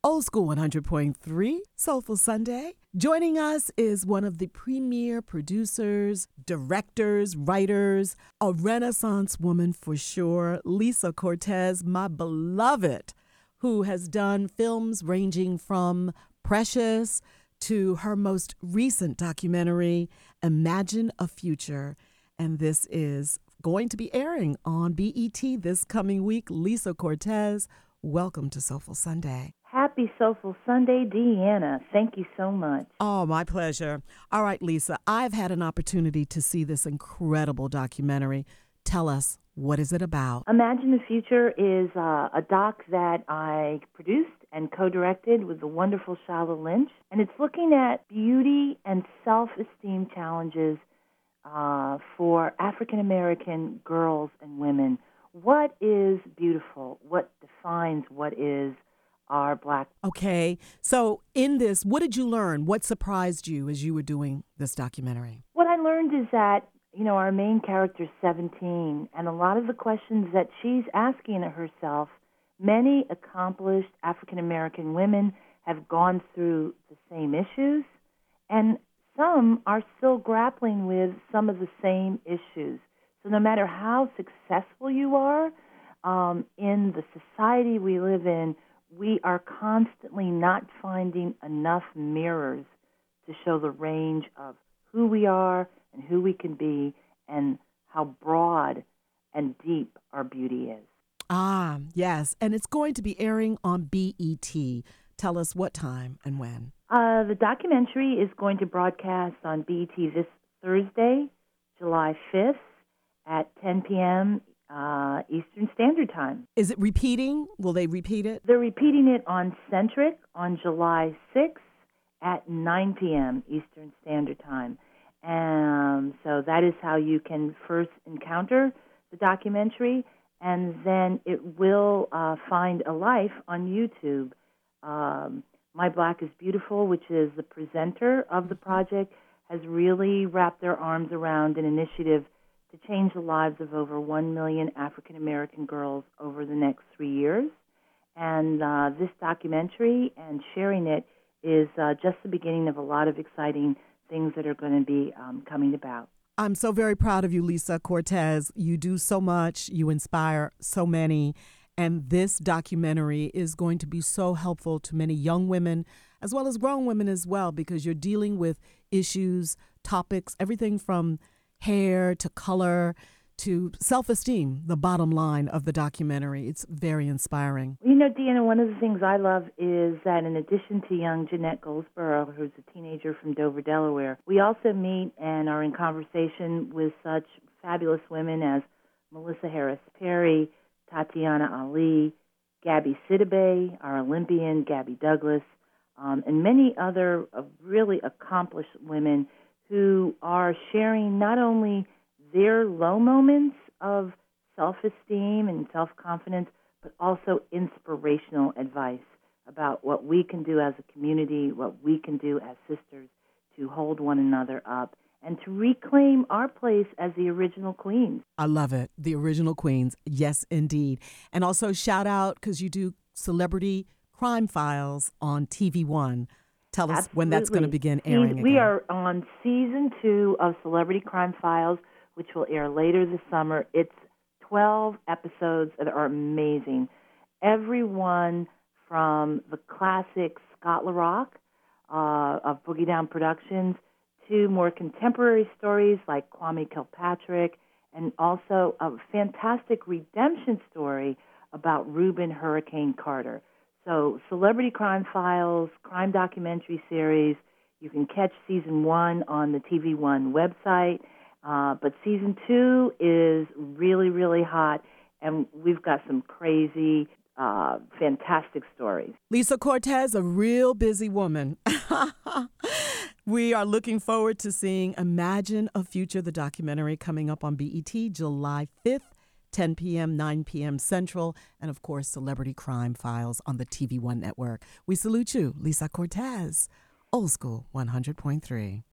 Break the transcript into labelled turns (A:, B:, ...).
A: Old School 100.3, Soulful Sunday. Joining us is one of the premier producers, directors, writers, a Renaissance woman for sure, Lisa Cortez, my beloved, who has done films ranging from Precious to her most recent documentary, Imagine a Future. And this is going to be airing on BET this coming week. Lisa Cortez, welcome to Soulful Sunday.
B: Happy Soulful Sunday, Deanna. Thank you so much.
A: Oh, my pleasure. All right, Lisa, I've had an opportunity to see this incredible documentary. Tell us, what is it about?
B: Imagine the Future is a doc that I produced and co-directed with the wonderful Shala Lynch. And it's looking at beauty and self-esteem challenges for African-American girls and women. What is beautiful? What defines what is our Black?
A: Okay, so in this, what did you learn? What surprised you as you were doing this documentary?
B: What I learned is that, our main character is 17, and a lot of the questions that she's asking herself, many accomplished African-American women have gone through the same issues, and some are still grappling with some of the same issues. So no matter how successful you are in the society we live in, we are constantly not finding enough mirrors to show the range of who we are and who we can be and how broad and deep our beauty is.
A: Ah, yes, and it's going to be airing on BET. Tell us what time and when.
B: The documentary is going to broadcast on BET this Thursday, July 5th at 10 p.m. Eastern Standard Time.
A: Is it repeating? Will they repeat it?
B: They're repeating it on Centric on July 6th at 9 p.m. Eastern Standard Time. So that is how you can first encounter the documentary, and then it will find a life on YouTube. My Black is Beautiful, which is the presenter of the project, has really wrapped their arms around an initiative to change the lives of over 1 million African-American girls over the next 3 years. And this documentary and sharing it is just the beginning of a lot of exciting things that are going to be coming about.
A: I'm so very proud of you, Lisa Cortez. You do so much. You inspire so many. And this documentary is going to be so helpful to many young women as well as grown women as well, because you're dealing with issues, topics, everything from hair to color to self-esteem, the bottom line of the documentary. It's very inspiring.
B: Deanna, one of the things I love is that in addition to young Jeanette Goldsboro, who's a teenager from Dover, Delaware, we also meet and are in conversation with such fabulous women as Melissa Harris Perry, Tatiana Ali, Gabby Sidibe, our Olympian, Gabby Douglas, and many other really accomplished women who are sharing not only their low moments of self-esteem and self-confidence, but also inspirational advice about what we can do as a community, what we can do as sisters to hold one another up and to reclaim our place as the original queens.
A: I love it. The original queens. Yes, indeed. And also shout out, because you do Celebrity Crime Files on TV One. Tell us when that's going to begin airing again.
B: We are on season 2 of Celebrity Crime Files, which will air later this summer. It's 12 episodes that are amazing. Everyone from the classic Scott LaRock of Boogie Down Productions to more contemporary stories like Kwame Kilpatrick, and also a fantastic redemption story about Reuben Hurricane Carter. So Celebrity Crime Files, crime documentary series, you can catch season 1 on the TV One website, but season 2 is really, really hot, and we've got some crazy, fantastic stories.
A: Lisa Cortez, a real busy woman. We are looking forward to seeing Imagine a Future, the documentary coming up on BET July 5th, 10 p.m., 9 p.m. Central, and of course, Celebrity Crime Files on the TV One network. We salute you, Lisa Cortez, Old School 100.3.